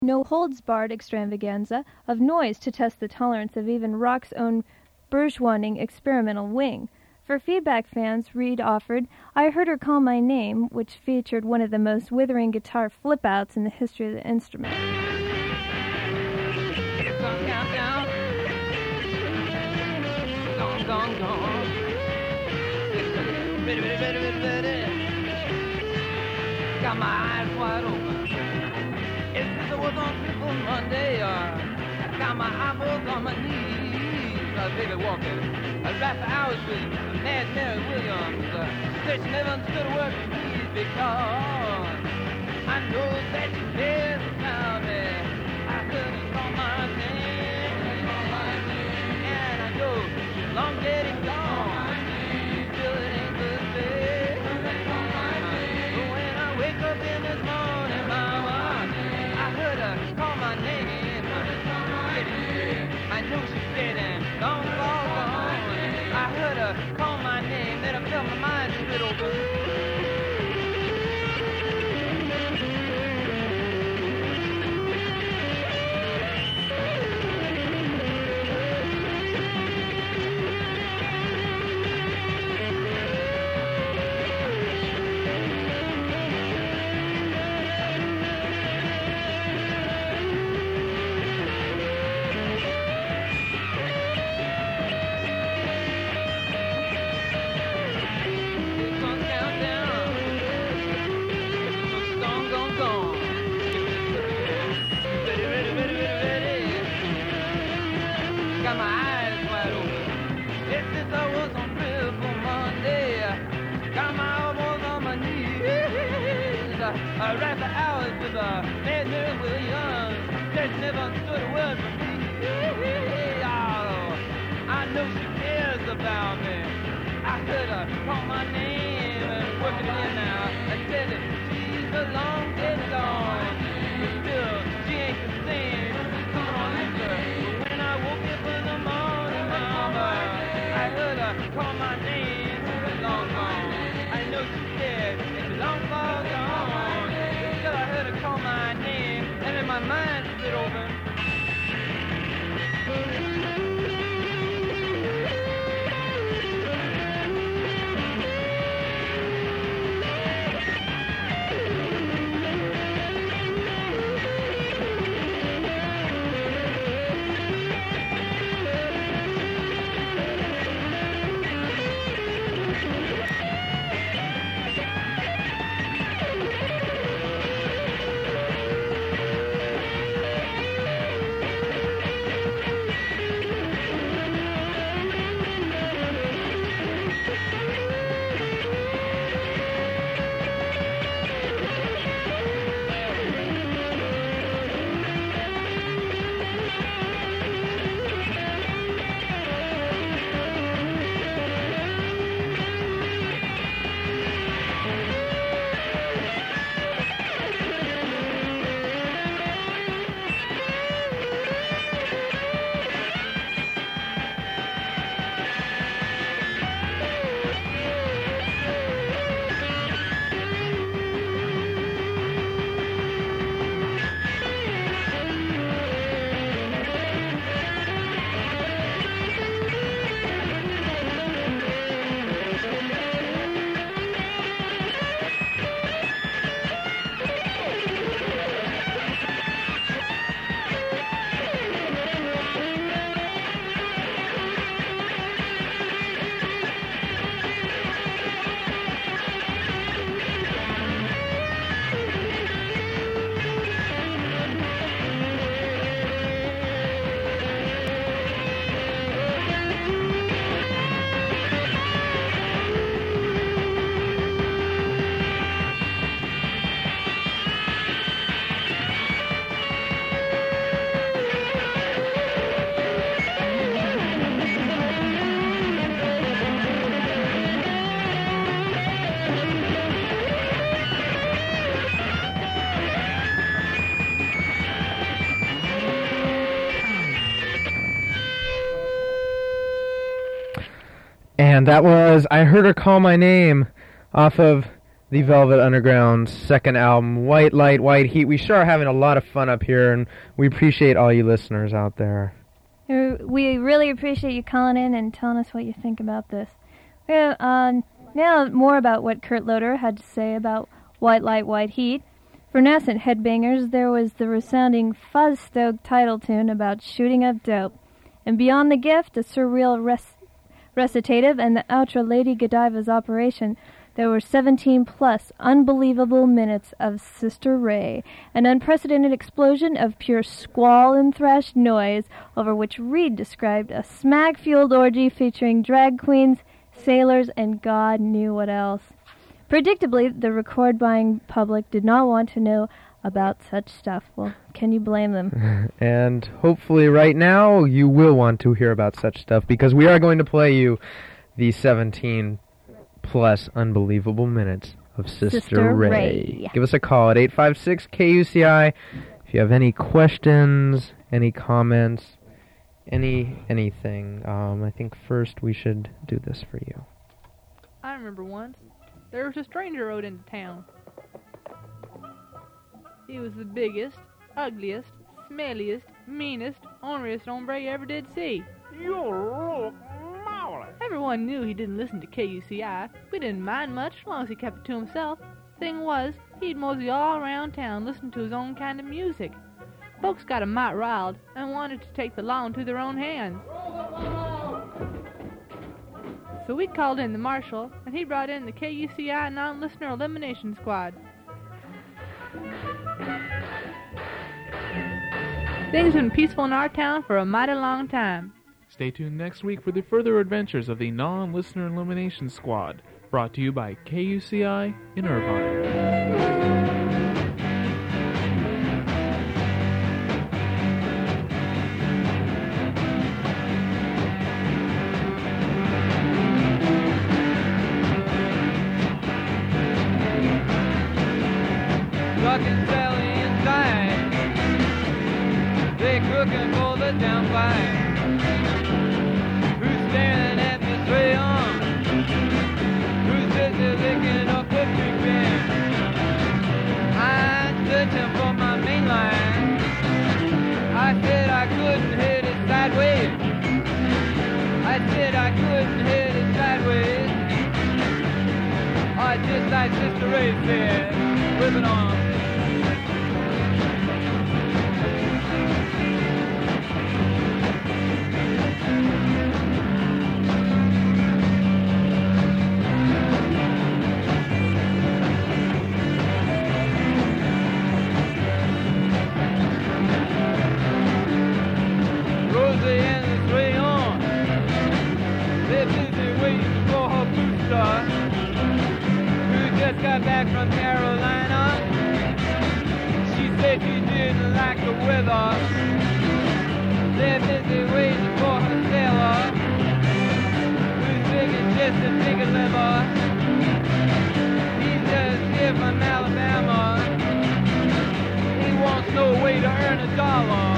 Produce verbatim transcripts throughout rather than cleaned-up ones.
no-holds-barred extravaganza of noise to test the tolerance of even rock's own bourgeoising experimental wing. For feedback fans, Reed offered I Heard Her Call My Name, which featured one of the most withering guitar flip-outs in the history of the instrument. Gone, gone, gone. Ready, ready, ready, ready, ready. Got my eyes wide open. It's since I was on Triple Monday. Uh, got my eyeballs on my knees. I was baby walking. I rapped for hours with Mad Mary Williams. Uh, said she never understood a word from me because I know that she cares about me. I heard her call my name, and I know she's long dead and gone. Still it ain't the same. But when I wake up in this morning, mama, I heard her call my name. I know she's dead and long, long gone. I heard her call my name, then I felt my mind split open. I rap for hours with a Mad Mary Williams. There's never understood a word from me. Oh, I know she cares about me. I heard her call my name and working it in now. I said that she's a long dead gone. But still, she ain't the same. Come on, sister. But when I woke up in the morning, mama, I heard her call my name. She's long gone. I know she's dead and she's long far gone. I heard her call my name, and then my mind split open. And that was I Heard Her Call My Name off of the Velvet Underground's second album, White Light, White Heat. We sure are having a lot of fun up here, and we appreciate all you listeners out there. We really appreciate you calling in and telling us what you think about this. Yeah, uh, now more about what Kurt Loder had to say about White Light, White Heat. For nascent headbangers, there was the resounding fuzz-stoked title tune about shooting up dope. And Beyond the Gift, a surreal res- recitative, and the outro Lady Godiva's Operation, there were seventeen plus unbelievable minutes of Sister Ray, an unprecedented explosion of pure squall and thrash noise, over which Reed described a smack-fueled orgy featuring drag queens, sailors, and God knew what else. Predictably, the record-buying public did not want to know about such stuff. Well, can you blame them? And hopefully right now you will want to hear about such stuff, because we are going to play you the seventeen plus unbelievable minutes of Sister, Sister Ray. Ray. Give us a call at eight five six K U C I if you have any questions, any comments, any anything. Um, I think first we should do this for you. I remember once, there was a stranger rode into town. He was the biggest, ugliest, smelliest, meanest, orneriest hombre you ever did see. You look marvelous. Everyone knew he didn't listen to K U C I. We didn't mind much, as long as he kept it to himself. Thing was, he'd mosey all around town listening to his own kind of music. Folks got him mite riled and wanted to take the law into their own hands. So we called in the marshal, and he brought in the K U C I non-listener elimination squad. Things been peaceful in our town for a mighty long time. Stay tuned next week for the further adventures of the non-listener elimination squad, brought to you by K U C I in Irvine. Fucking Sally inside. They cooking for the downflight. Who's staring at me straight on? Who's busy licking up the creek bend? I'm searching for my main line. I said I couldn't hit it sideways. I said I couldn't hit it sideways. Or just like Sister Ray said, whip it on. Got back from Carolina. She said she didn't like the weather. They're busy waiting for her sailor, who's digging just a bigger liver. He's just here from Alabama. He wants no way to earn a dollar.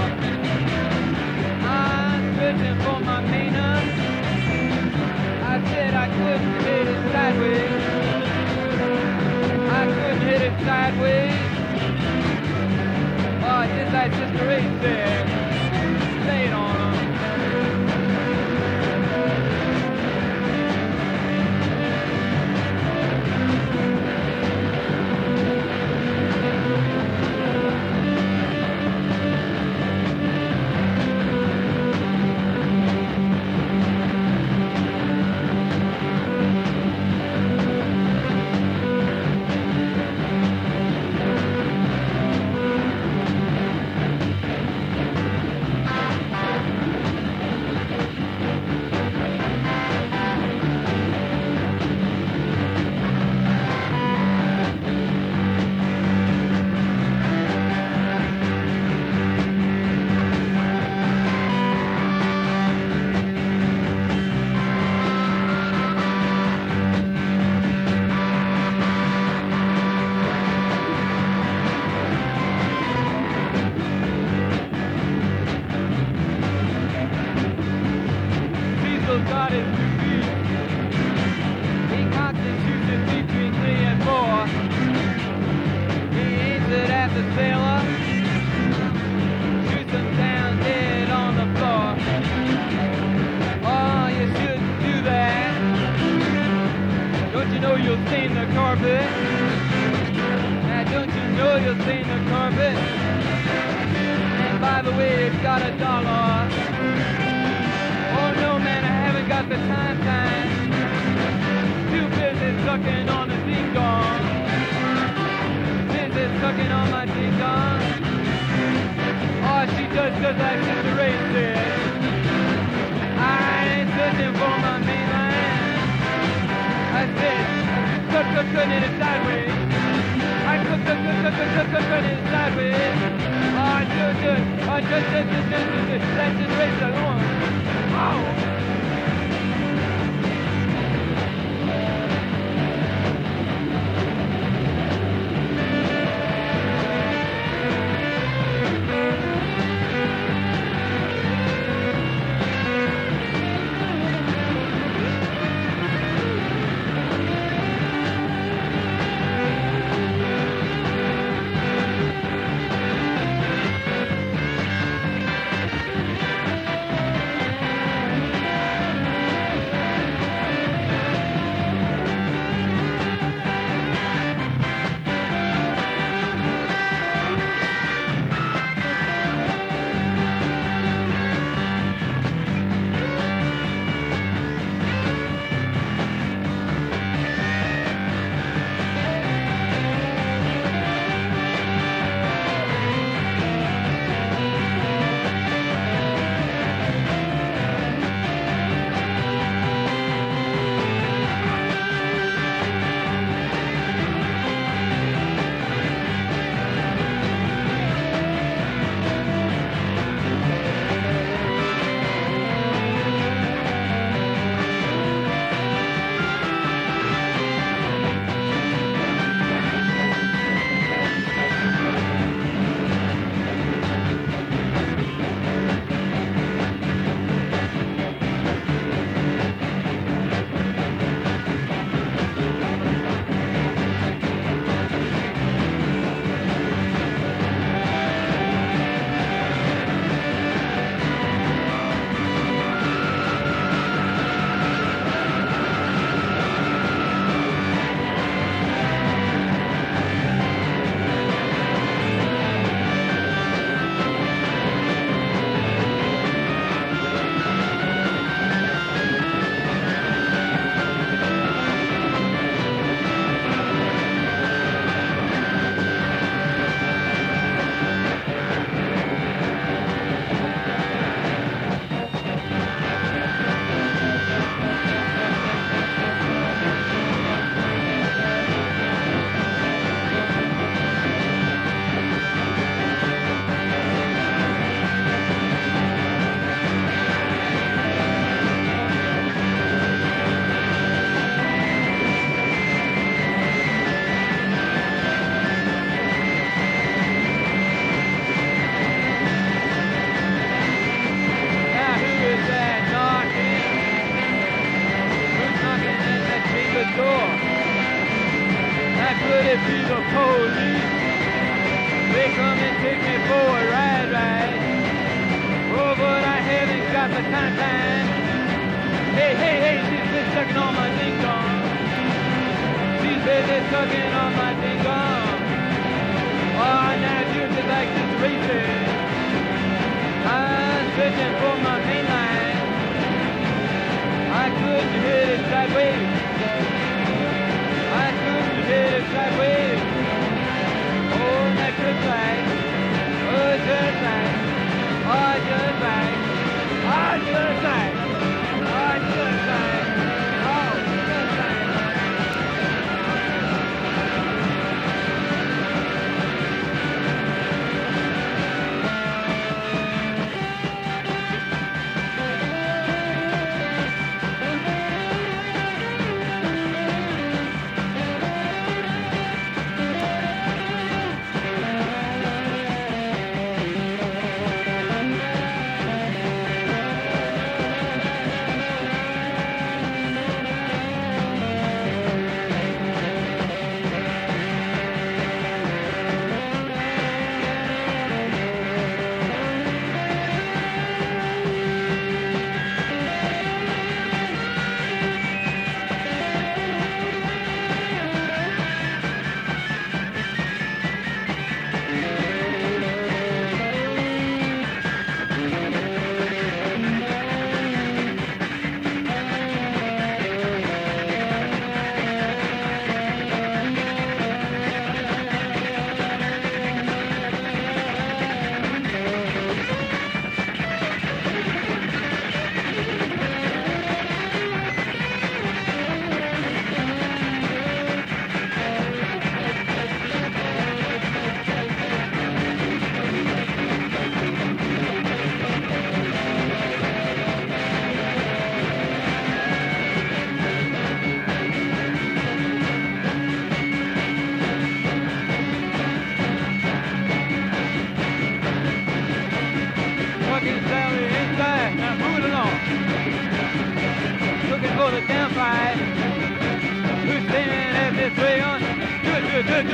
I'm searching for my Maynard. I said I couldn't hit it sideways. I couldn't hit it sideways. Oh, just like Sister Ray said, lay it on them. Got his two feet. He cocked and shoots it between three and four. know you'll stain the carpet? Now don't you know you'll stain the carpet? And by the way, it's got a dollar. Oh no man, I haven't got the time time. Too busy sucking on the ding-dong. Busy sucking on my ding-dong. Oh, she does just like Sister Ray said. I ain't searching for my main line. I said, cut, cut, cut it sideways. I cut, cut, cut, cut, cut, cut, cut, cut it sideways. Oh, good, good. Oh, just, just, just, just, just, just, that's just race along. Oh.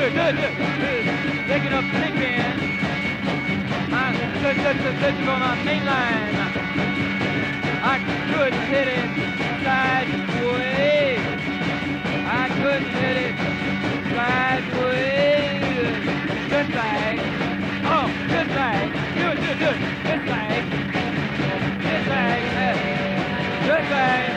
good, good, good. Taking up Pigpen. I'm touch, touch, touch, touching on my main line. I couldn't hit it sideways. I couldn't hit it sideways. Just like, oh, just like, good, good, good. Just like, just like, just like.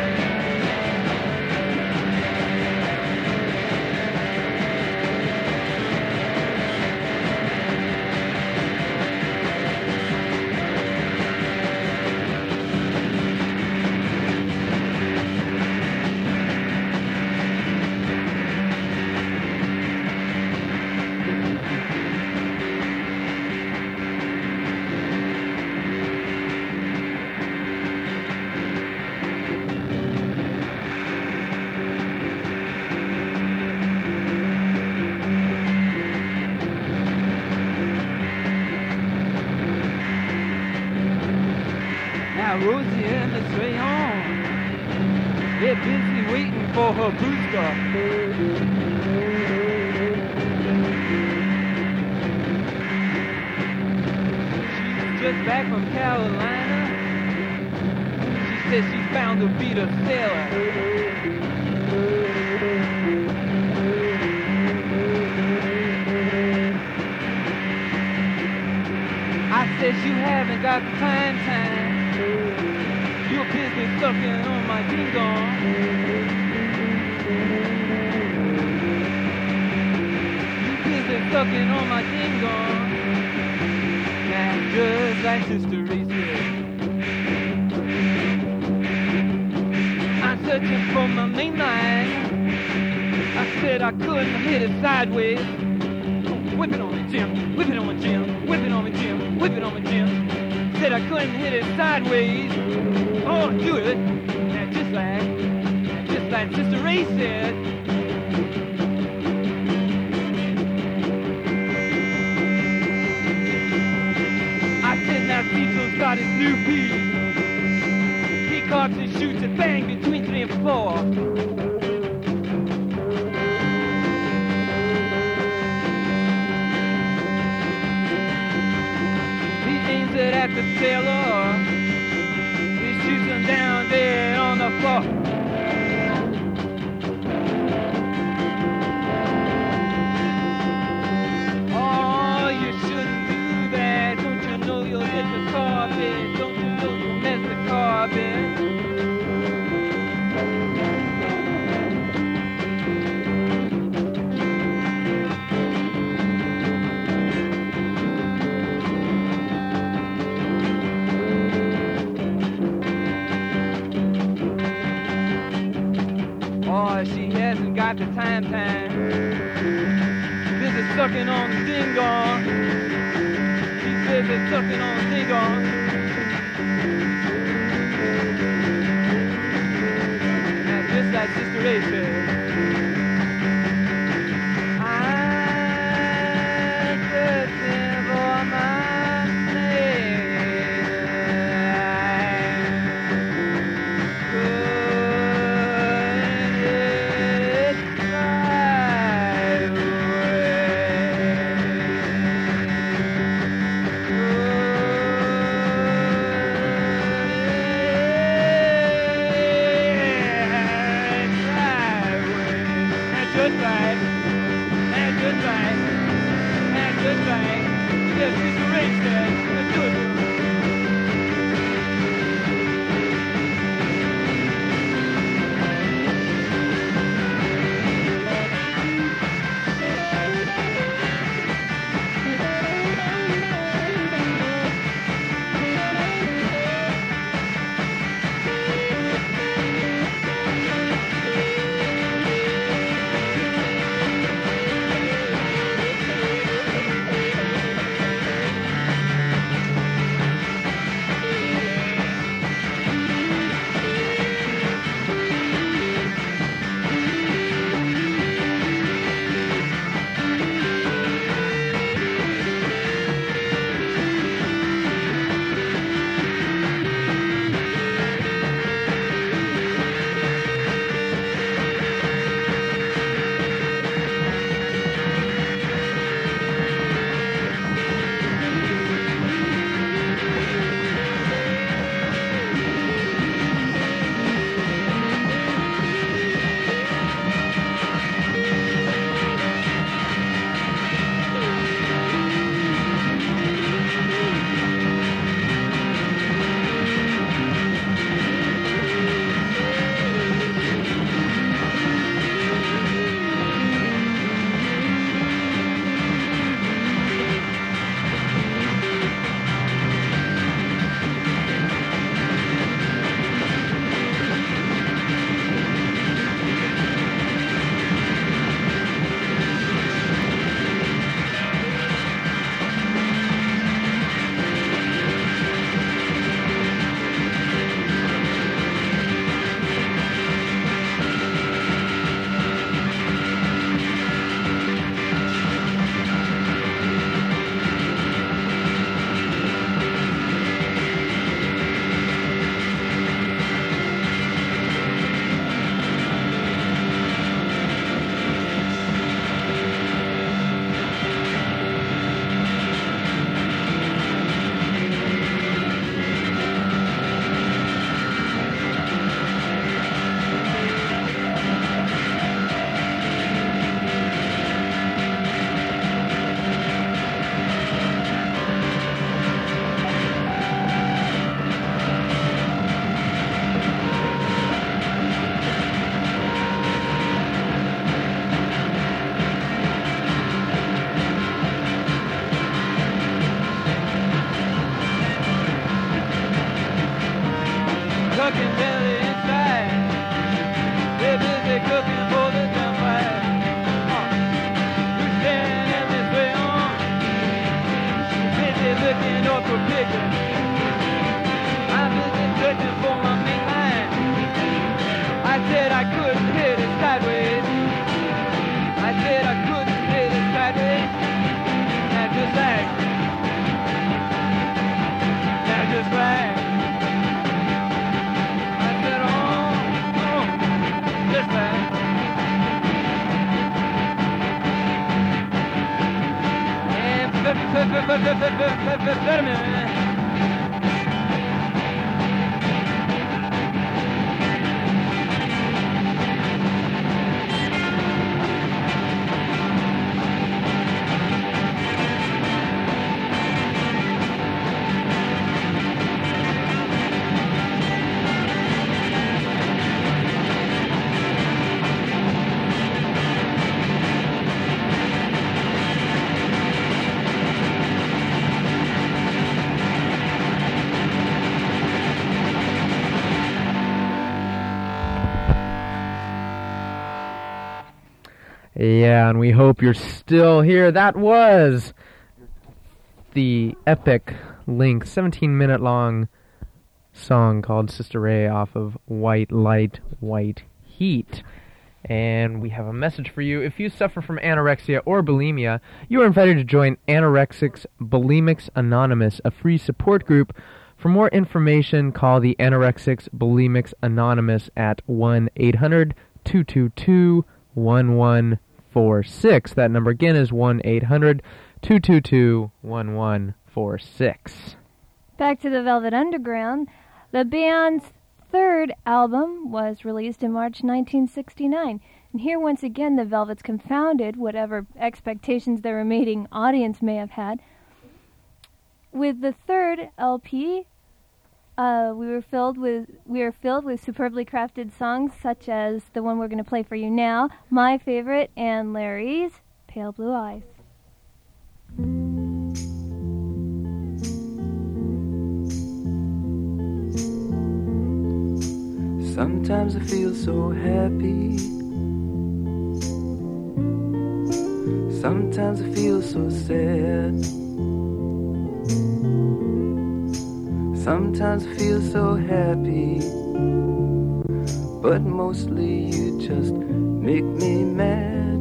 Rosie and Miss Rayon, they're busy waiting for her booster. She's just back from Carolina. She says she found a beat sailor. I said you haven't got time time. You're busy sucking on my ding-dong. You're busy sucking on my ding-dong. Now just like Sister Reese. I'm searching for my main line. I said I couldn't hit it sideways. Whip it on me, Jim. Whip it on me, Jim. Whip it on me, Jim. Whip it on me, Jim. Said I couldn't hit it sideways. Oh, do it. Now just like, just like Sister Ray said. I said now Cecil started new piece. He cocks and shoots and bang between three and four. He aims it at the sailor. Shoots them down dead on the floor. Oh, you shouldn't do that. Don't you know you'll hit the carpet? Don't you know you'll mess the carpet? She hasn't got the time time. Busy sucking on the ding-dong. She's busy sucking on the ding-dong. Now just like Sister Ray said, I'm searching for my right. aching belly inside. They're busy cooking for the gunfight. Uh, who's standing this way on? Busy looking up for picking. I'm busy searching for my main line. I said I couldn't hit it sideways. I said I couldn't hit it sideways. Now just like, now just like. I said, oh, oh, just like. And Yeah, and we hope you're still here. That was the epic length, seventeen minute long song called Sister Ray off of White Light, White Heat. And we have a message for you. If you suffer from anorexia or bulimia, you are invited to join Anorexics Bulimics Anonymous, a free support group. For more information, call the Anorexics Bulimics Anonymous at one eight hundred two two two one one four six. That number again is one eight hundred two two two one one four six. Back to the Velvet Underground. The band's third album was released in March nineteen sixty-nine. And here once again the Velvets confounded whatever expectations their remaining audience may have had. With the third L P, uh, we were filled with we were filled with superbly crafted songs such as the one we're going to play for you now, my favorite, and Larry's Pale Blue Eyes. Sometimes I feel so happy. Sometimes I feel so sad. Sometimes I feel so happy, but mostly you just make me mad.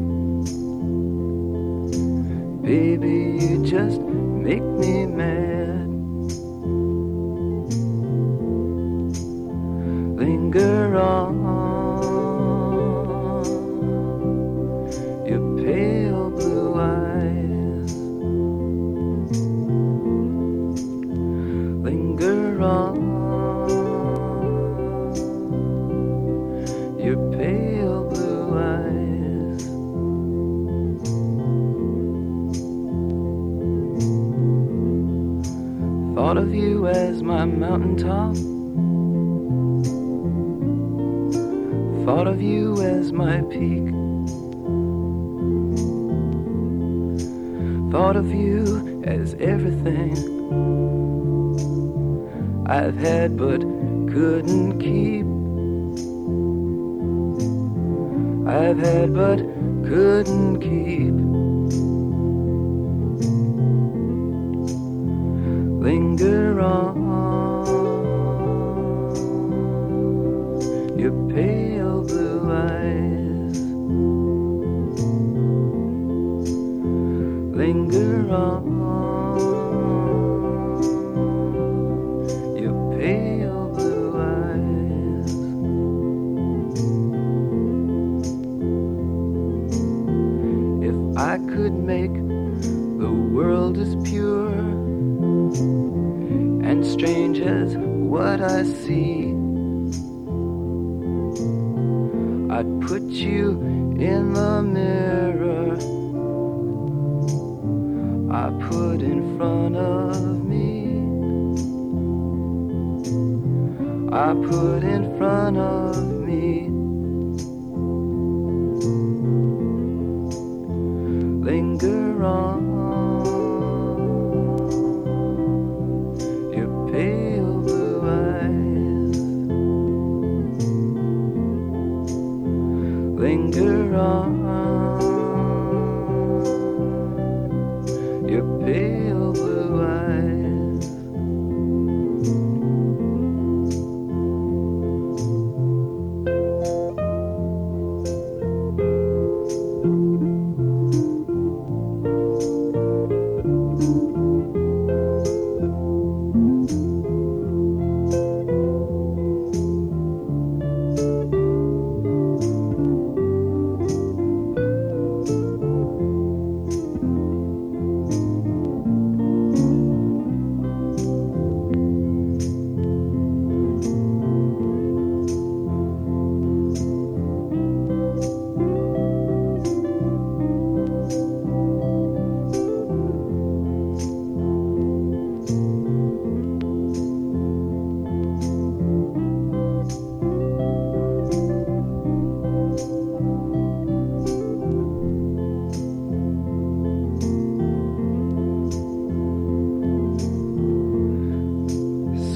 Baby, you just make me mad. Linger on, your pale blue eyes. Linger on, your pale blue eyes. Thought of you as my mountaintop. Thought of you as my peak. Thought of you as everything I've had but couldn't keep. I've had but couldn't keep. Linger on, your pale blue eyes. Linger on, your pale blue eyes. If I could make the world as pure and strange as what I see, I'd put you in the mirror I put in front of me. I put in front of me. Linger on, your pale blue eyes.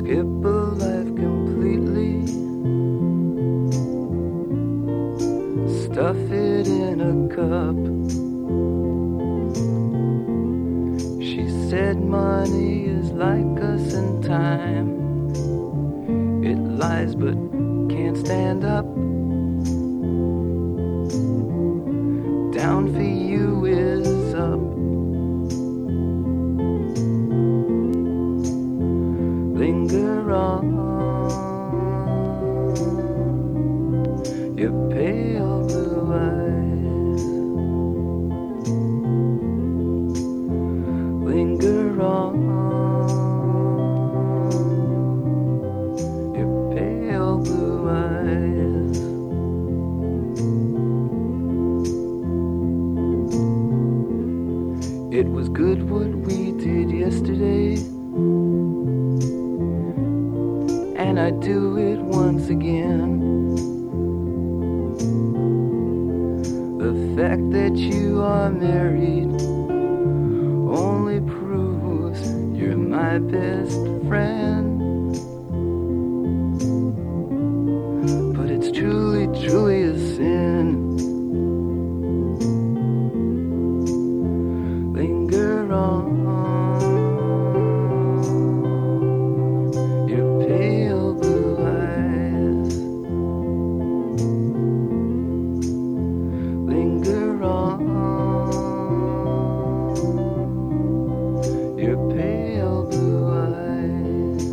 skip a life completely, stuff it in a cup. She said money is like us in time, it lies but can't stand up. Down for you is up. Linger on, your pale blue eyes. Linger on, your pale blue eyes. It was good what we did yesterday, and I'd do it once again. The fact that you are married only proves you're my best friend. But it's truly, truly a sin. Linger on, your pale blue eyes. Linger on, your pale blue eyes.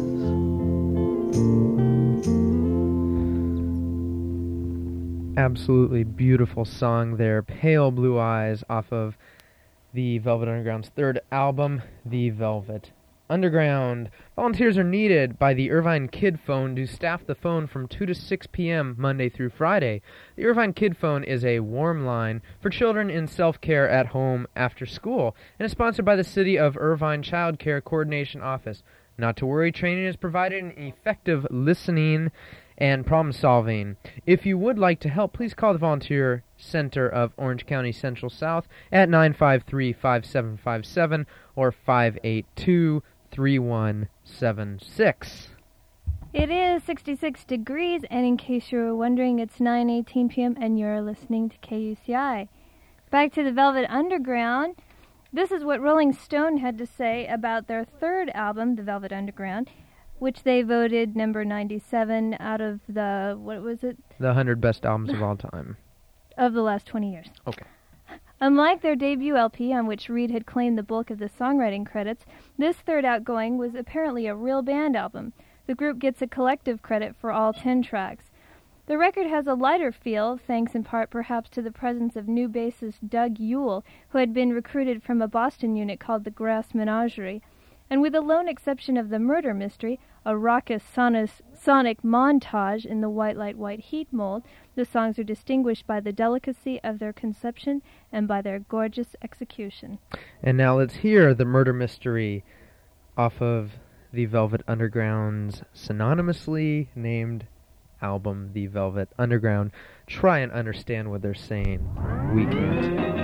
Absolutely beautiful song there, Pale Blue Eyes, off of the Velvet Underground's third album, The Velvet Underground. Volunteers are needed by the Irvine Kid Phone to staff the phone from two to six p.m. Monday through Friday. The Irvine Kid Phone is a warm line for children in self-care at home after school and is sponsored by the City of Irvine Child Care Coordination Office. Not to worry, training is provided in effective listening and problem-solving. If you would like to help, please call the Volunteer Center of Orange County Central South at nine five three, five seven five seven or five eight two, three one seven six. It is sixty-six degrees, and in case you were wondering, it's nine eighteen p.m. and you're listening to K U C I. Back to the Velvet Underground. This is what Rolling Stone had to say about their third album, The Velvet Underground, which they voted number ninety-seven out of the, what was it? The one hundred best albums of all time. Of the last twenty years. Okay. Unlike their debut L P, on which Reed had claimed the bulk of the songwriting credits, this third outgoing was apparently a real band album. The group gets a collective credit for all ten tracks. The record has a lighter feel, thanks in part perhaps to the presence of new bassist Doug Yule, who had been recruited from a Boston unit called the Grass Menagerie. And with the lone exception of the murder mystery, a raucous sonis, sonic montage in the White Light, White Heat mold, the songs are distinguished by the delicacy of their conception and by their gorgeous execution. And now let's hear the murder mystery off of the Velvet Underground's synonymously named album, The Velvet Underground. Try and understand what they're saying. We can't.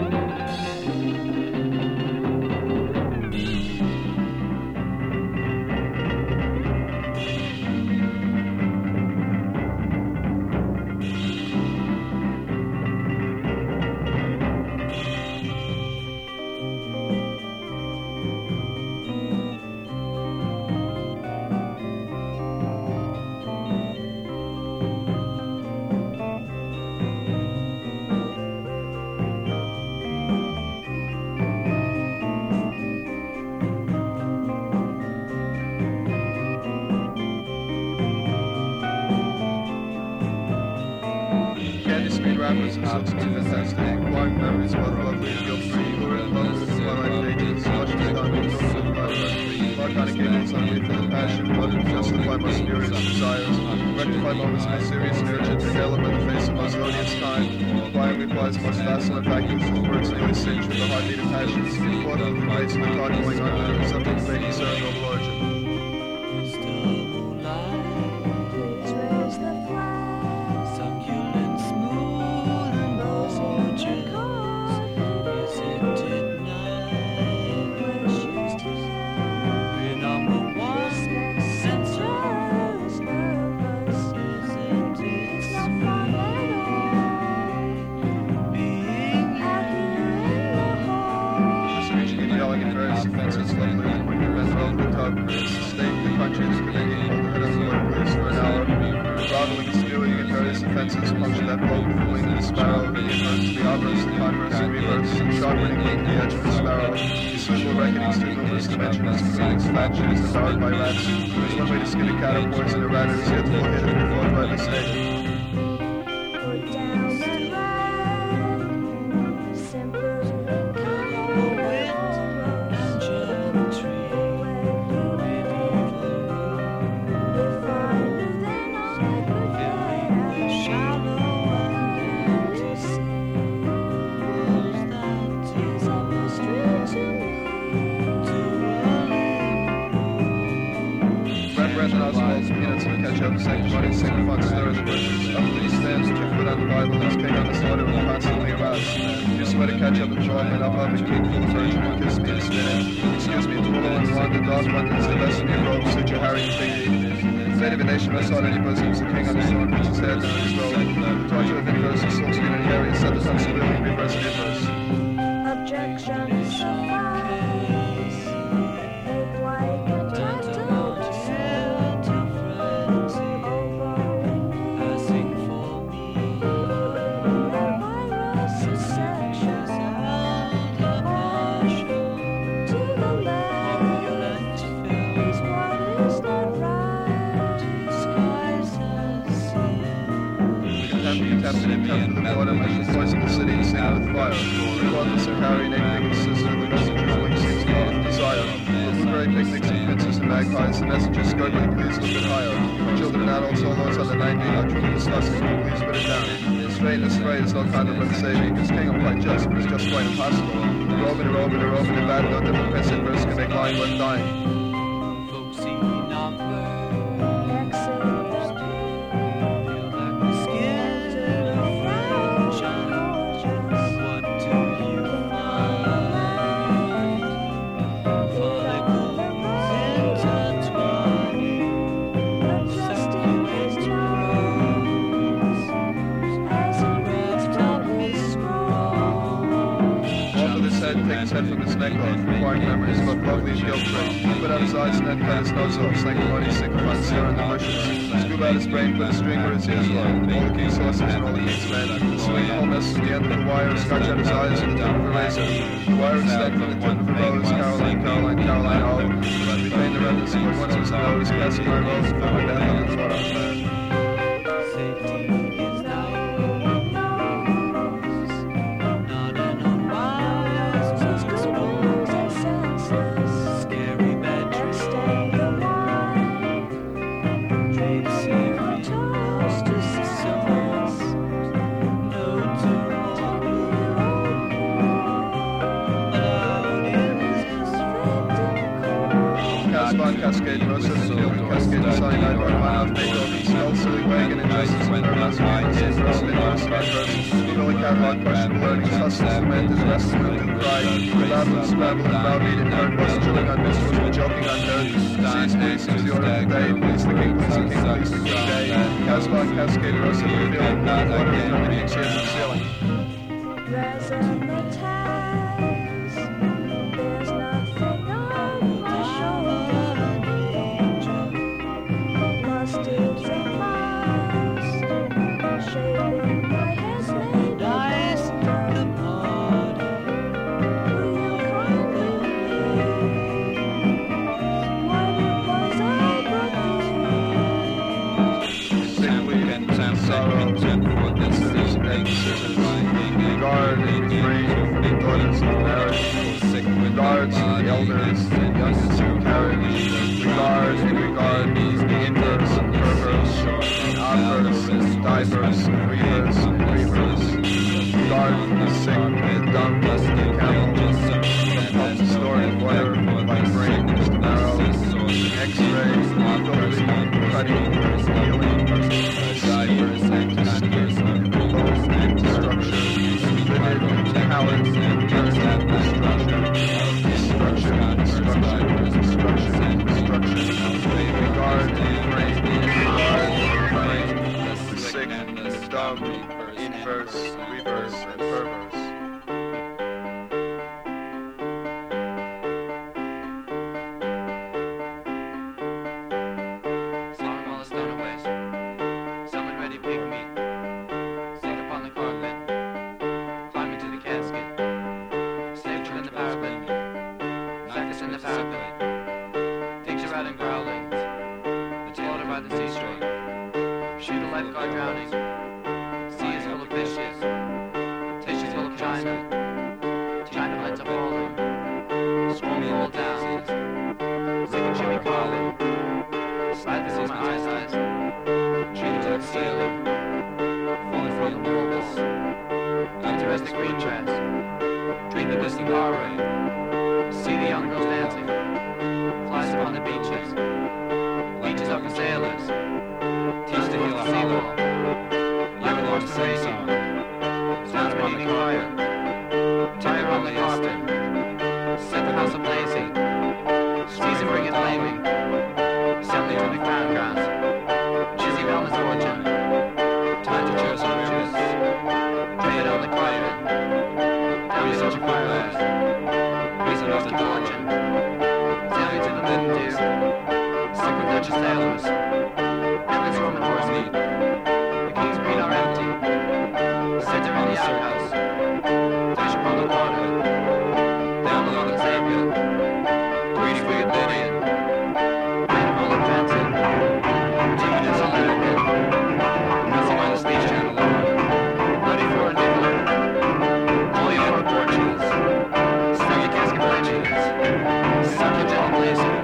rappers and songs are fantastic. Blind memories of other lovely and guilt-free. You're in love with twilight pages. Watch the coming from the my kind of games on me for the passion. Let it justify my spurious desires. Rectify moments my serious and urgent. Regale by the face of most odious time. Quiet replies most facile and vacuum full of words newly singed with the heartbeat of passions. Caught up in the face of the caught going under. Something to make concern noble origin. Since burning wind the edge of a sparrow. These visual reckonings through numerous dimensions, including statues devoured by rats. There's one way to skin a cat or poison a rat, or is yet to look at it and fall by mistake. Second money, second fun, stir in the bushes. Up these stands, kick foot on the Bible, his king on the slaughter, and constantly aroused. You swear to catch up and join, and up up and king full virgin, and kiss me and spin. Excuse me, Twillo and Wanda, dog buttons, the best in your robe, suit your Harry and Piggy. Fate of a nation rests on any bosom, the king on the sword, puts his head down his robe. Torture of inverse, and silk screen and Harry, set the sun squealing, reverse and inverse. Objection, suffice. Make like a tattoo. Captain and come to the water, I shall poison the city and sing with fire. Recall Sir Harry, naming his sister, the messenger's wings seems call of desire. Blueberry picnics and pincers and magpies, the messenger's gurgling, please look bit higher. Children and adults, all those on the ninety, are truly disgusting, please put it down. Straight and straight is no condiment saving, because king I'm quite just, but it's just quite impossible. Robin, Robin, Robin, and bad, no different prince and verse can make lying worth dying. Take his head from his neck off, quiet memories of lovely and guilt-free. Put out his eyes and then cut his nose off, slang the money, sick of stare in the bushes. Scoop out his brain, put a string where his ears are. All the king's horses and all the king's men. Swing the whole mess to the end of the wire, scotch out his eyes and the tip of a razor. The wire extend from the tip of a rose, Caroline, Caroline, Caroline, oh. Retain the remnants of what once was a nose, passing my rose, and my death on its water. Cascade, Rosetta, Field, Cascade, Cyanide, Armada, Beethoven, Skull, Silly Wagon, Injustice, Nervous, Venus, Inverse, Inverse, Inverse, Billy Catalog, Questionable Learning, Hustle, Cement, is Resting, and Cry, Babble, Scrabble, and Browbeat, and Nerd, was chilling on Mistress, joking on Nerd, Sees Day, seems the order of the day, please the king, please the king, please the king, day, Casbah, Cascade, Rosetta, Field, Water, and everything, cheers, and ceiling. Regard and refrain, daughters of marriage. Regards to the elders and youngest who carriage. Regard and regard the inverse and perverse, and obverse and diverse and reverse and reverse. Regard the sick, the dumb, the camel, the pump, the story of water, like brain, the marrow, X-ray, filthy, cutting, healing, divers, and destruction, talent, destruction, destruction, destruction, destruction, destruction, regard, brain, regard, brain, the sick, the dumb, car drowning. Sea is full of fishes. Fishes full of China. China lights are falling. Stormy old daisies. Sick of Jimmy Carlin. Slide this in my eyes, eyes. Trees like ceiling. Falling from the bulbous. Interesting green dress. Dream the glistening car rain. See the young girls dancing. Flies upon the beaches. Beaches up the sailors. Teach to heal a seawall. Lemon watch the sea song. Sounds upon the fire. Tire on the Austin. Set the house ablazing. Season bring it flaming. Assembly to the crown grass. Chizzy wellness origin. Time to choose some juice. Pray it on the carpet. Down to such a fireless. Reason of the Georgian. Sailor to the Linden dew. Sick with Dutch sailors. Endless Roman horse meat. The king's breed are empty. Center in the outhouse. Fish upon the water. Down the Lord and Savior. Greedy for your Lydian. Animal offensive. Demon is a lunatic. Missing on the stage channel. Ready for a nickel. All your four porches. Stuck your casket branches. Suck your gentle blazer.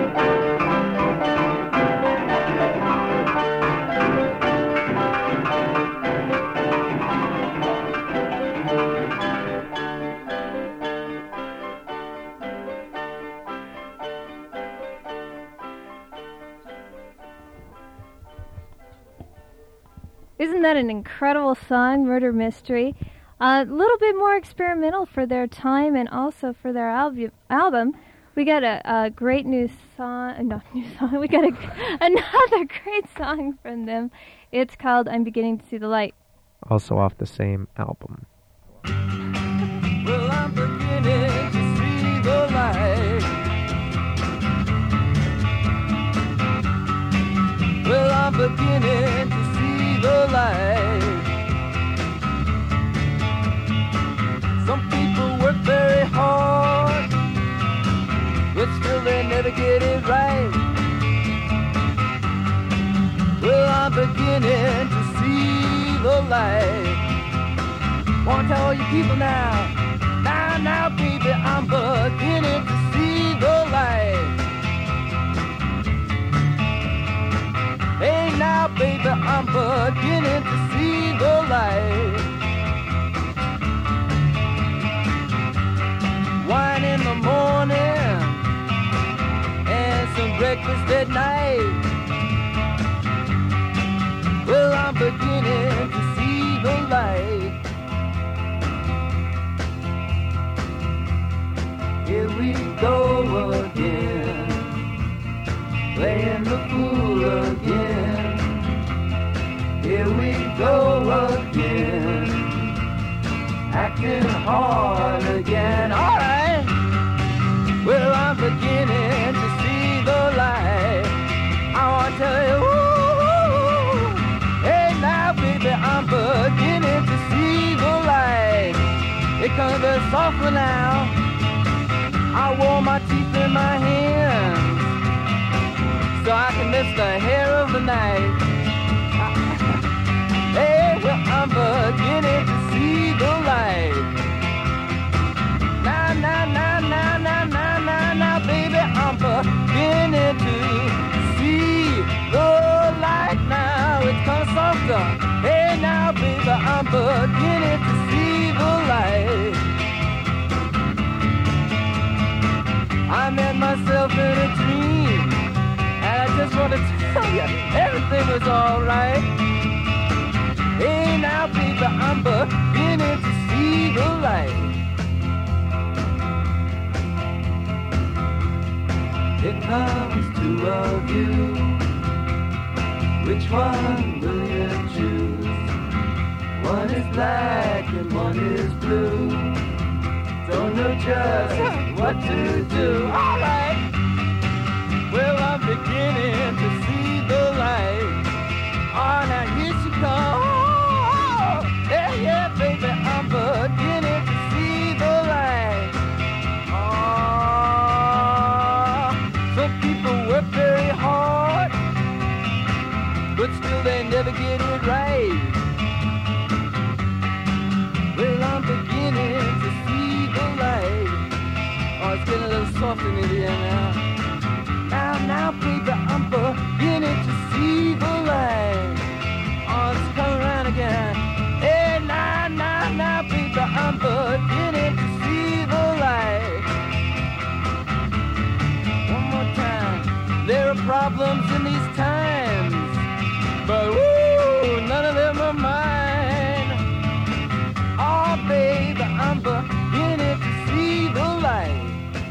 Isn't that an incredible song, Murder Mystery? A little bit more experimental for their time and also for their albu- album. We got a, a great new song, no, new song, we got a, another great song from them. It's called I'm Beginning to See the Light. Also off the same album. Well, I'm beginning to see the light. Well, I'm beginning to see the light. Some people work very hard, but still they never get it right. Well, I'm beginning to see the light. Want to tell all you people now, now, now, baby, I'm beginning to see the light. Hey, now, baby, I'm beginning to see the light. Wine in the morning and some breakfast at night. Well, I'm beginning to see the light. Here we go again, playing the fool again. Here we go again, acting hard again. All right. Well, I'm beginning to see the light. I want to tell you, ooh, hey now, baby, I'm beginning to see the light. It comes very softly now. I wore my teeth in my hands so I can miss the hair of the night. Hey, well, I'm beginning to see the light. Now, now, now, now, now, now, now, now, baby, I'm beginning to see the light now. It's kind of softer. Hey, now, baby, I'm beginning to see the light. I met myself in a dream, and I just want to tell you, everything was alright. Hey now, baby, I'm beginning to see the light. Here comes two of you. Which one will you choose? One is black and one is blue. Don't know just what to do. All right. Well, I'm beginning to see the light. Oh, now here she comes. Oh, yeah, yeah, baby, I'm beginning to see the light. Oh, some people work very hard, but still they never get it of problems in these times, but woo, none of them are mine. Oh, babe, I'm beginning to see the light.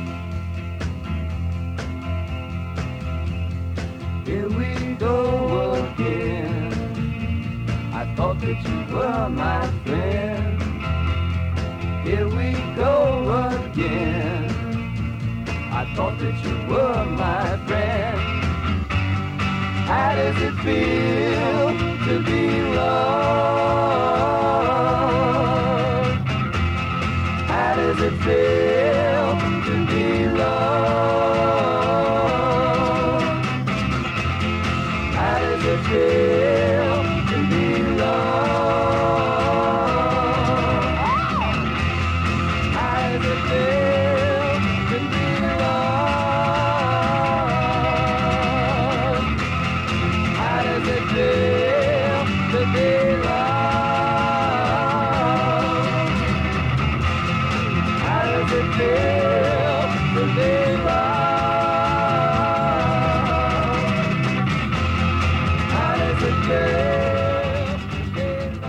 Here we go again. I thought that you were my friend. Here we go again. I thought that you were my friend. How does it feel to be loved? How does it feel to be loved? How does it feel to be loved? How does it feel to be loved? How does it feel to be loved? How does it feel to be loved? How does it feel to be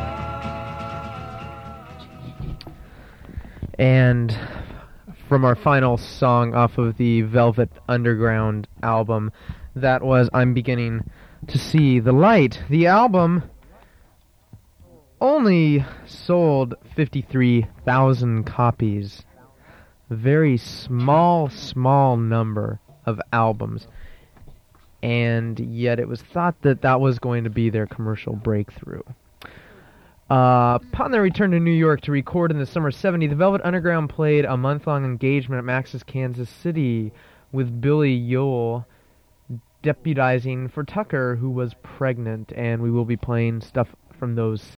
loved? And from our final song off of the Velvet Underground album, that was I'm Beginning to See the Light. The album only sold fifty-three thousand copies. A very small, small number of albums. And yet it was thought that that was going to be their commercial breakthrough. Uh, upon their return to New York to record in the summer of seventy, the Velvet Underground played a month-long engagement at Max's Kansas City with Billy Joel deputizing for Tucker, who was pregnant, and we will be playing stuff from those